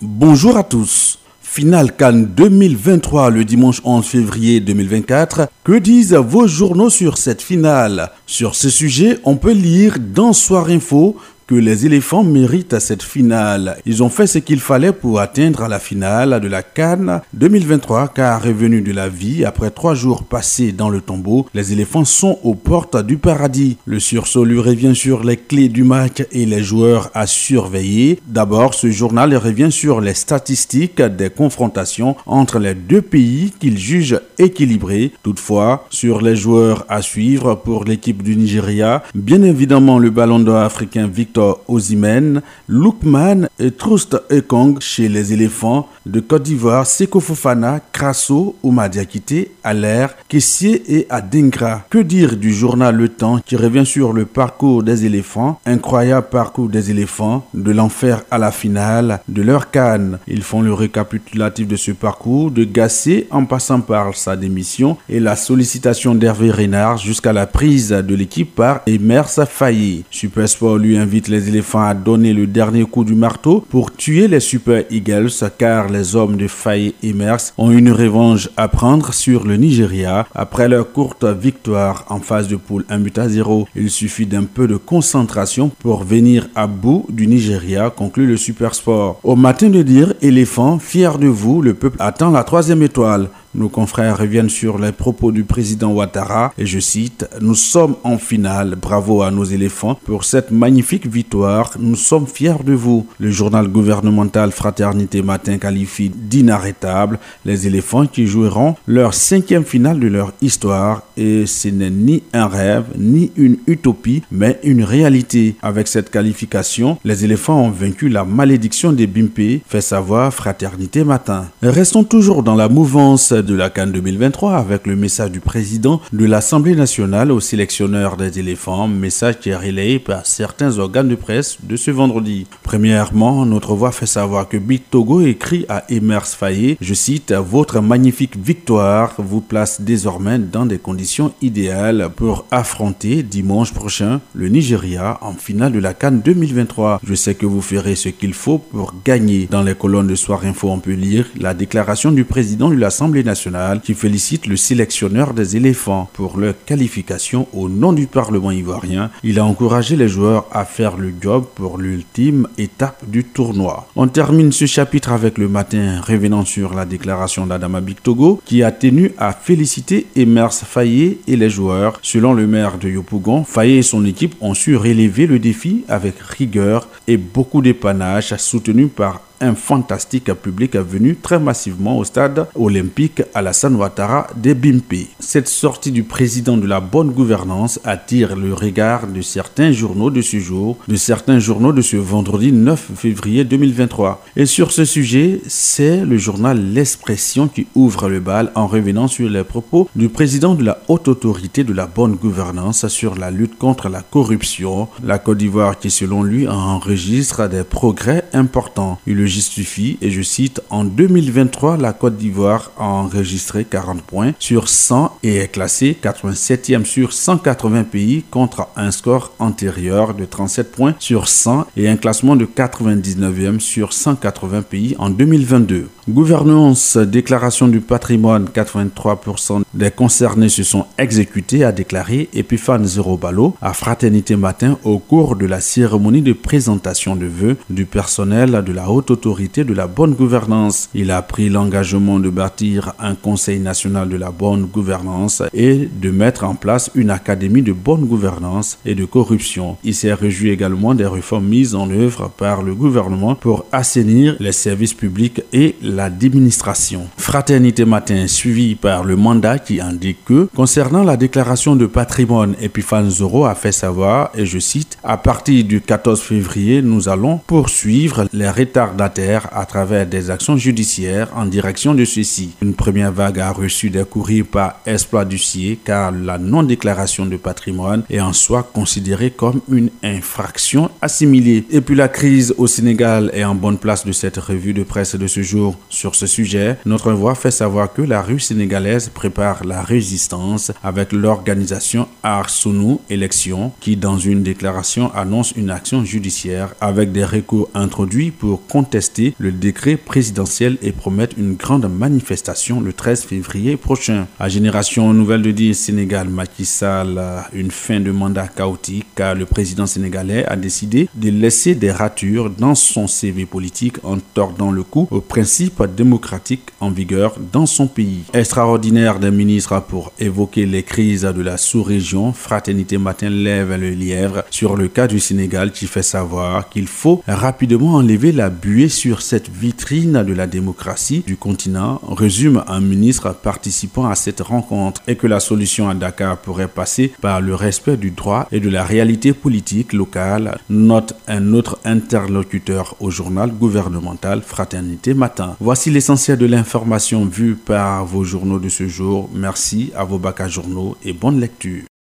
Bonjour à tous. Finale CAN 2023 le dimanche 11 février 2024. Que disent vos journaux sur cette finale? Sur ce sujet, on peut lire dans Soir Info que les éléphants méritent cette finale. Ils ont fait ce qu'il fallait pour atteindre la finale de la CAN 2023 car revenus de la vie après 3 jours passés dans le tombeau, les éléphants sont aux portes du paradis. Le sursaut lui revient sur les clés du match et les joueurs à surveiller. D'abord, ce journal revient sur les statistiques des confrontations entre les deux pays qu'il juge équilibrées. Toutefois, sur les joueurs à suivre pour l'équipe du Nigeria, bien évidemment le ballon d'or africain Victor Osimhen, Lookman et Troost Ekong chez les éléphants de Côte d'Ivoire, Seko Fofana, Crasso, Oumar Diakité, Aller, Kessié et Adingra. Que dire du journal Le Temps qui revient sur le parcours des éléphants, incroyable parcours des éléphants, de l'enfer à la finale de leur CAN. Ils font le récapitulatif de ce parcours, de Gassé en passant par sa démission et la sollicitation d'Hervé Renard jusqu'à la prise de l'équipe par Emers Faye. Supersport lui invite les éléphants à donner le dernier coup du marteau pour tuer les Super Eagles car les hommes de Faye et Emers ont une revanche à prendre sur le Nigeria après leur courte victoire en phase de poule 1-0. Il suffit d'un peu de concentration pour venir à bout du Nigeria, conclut le Supersport. Au matin de dire, éléphants, fiers de vous, le peuple attend la 3e étoile. Nos confrères reviennent sur les propos du président Ouattara et je cite « Nous sommes en finale, bravo à nos éléphants pour cette magnifique victoire, nous sommes fiers de vous ». Le journal gouvernemental Fraternité Matin qualifie d'inarrêtable les éléphants qui joueront leur 5e finale de leur histoire et ce n'est ni un rêve ni une utopie mais une réalité. Avec cette qualification, les éléphants ont vaincu la malédiction des Bimpe, fait savoir Fraternité Matin. Restons toujours dans la mouvance de la CAN 2023 avec le message du président de l'Assemblée nationale au sélectionneur des éléphants, message qui est relayé par certains organes de presse de ce vendredi. Premièrement, notre voix fait savoir que Big Togo écrit à Emers Faye, je cite, « Votre magnifique victoire vous place désormais dans des conditions idéales pour affronter dimanche prochain le Nigeria en finale de la CAN 2023. Je sais que vous ferez ce qu'il faut pour gagner. » Dans les colonnes de Soir Info, on peut lire la déclaration du président de l'Assemblée nationale qui félicite le sélectionneur des éléphants pour leur qualification au nom du Parlement ivoirien. Il a encouragé les joueurs à faire le job pour l'ultime étape du tournoi. On termine ce chapitre avec le matin revenant sur la déclaration d'Adama Big Togo qui a tenu à féliciter Emers Faye et les joueurs. Selon le maire de Yopougon, Faye et son équipe ont su relever le défi avec rigueur et beaucoup de panache soutenu par un fantastique public venu très massivement au stade olympique Alassane Ouattara des Bimpe. Cette sortie du président de la bonne gouvernance attire le regard de certains journaux de ce jour, de certains journaux de ce vendredi 9 février 2023. Et sur ce sujet, c'est le journal L'Expression qui ouvre le bal en revenant sur les propos du président de la haute autorité de la bonne gouvernance sur la lutte contre la corruption. La Côte d'Ivoire qui selon lui enregistre des progrès importants. Il le justifie et je cite « En 2023, la Côte d'Ivoire a enregistré 40 points sur 100 et est classée 87e sur 180 pays contre un score antérieur de 37 points sur 100 et un classement de 99e sur 180 pays en 2022. Gouvernance, déclaration du patrimoine, 83% des concernés se sont exécutés, a déclaré Epiphane Zerobalo à Fraternité Matin au cours de la cérémonie de présentation de vœux du personnel de la haute autorité de la bonne gouvernance. Il a pris l'engagement de bâtir un conseil national de la bonne gouvernance et de mettre en place une académie de bonne gouvernance et de corruption. Il s'est réjoui également des réformes mises en œuvre par le gouvernement pour assainir les services publics et l'administration. Fraternité Matin suivi par le mandat qui indique que concernant la déclaration de patrimoine, Epiphane Zoro a fait savoir, et je cite, à partir du 14 février, nous allons poursuivre les retardataires à travers des actions judiciaires en direction de ceux-ci. Une première vague a reçu des courriers par exploit d'huissier car la non-déclaration de patrimoine est en soi considérée comme une infraction assimilée. Et puis la crise au Sénégal est en bonne place de cette revue de presse de ce jour. Sur ce sujet, notre voix fait savoir que la rue sénégalaise prépare la résistance avec l'organisation Arsounou Élections qui, dans une déclaration l'administration annonce une action judiciaire avec des recours introduits pour contester le décret présidentiel et promettre une grande manifestation le 13 février prochain. À Génération Nouvelle de dire Sénégal, Macky Sall a une fin de mandat chaotique car le président sénégalais a décidé de laisser des ratures dans son CV politique en tordant le cou aux principes démocratiques en vigueur dans son pays. Extraordinaire des ministres pour évoquer les crises de la sous-région, Fraternité Matin lève le lièvre sur le cas du Sénégal qui fait savoir qu'il faut rapidement enlever la buée sur cette vitrine de la démocratie du continent, résume un ministre participant à cette rencontre, et que la solution à Dakar pourrait passer par le respect du droit et de la réalité politique locale, note un autre interlocuteur au journal gouvernemental Fraternité Matin. Voici l'essentiel de l'information vue par vos journaux de ce jour. Merci à vos bacs à journaux et bonne lecture.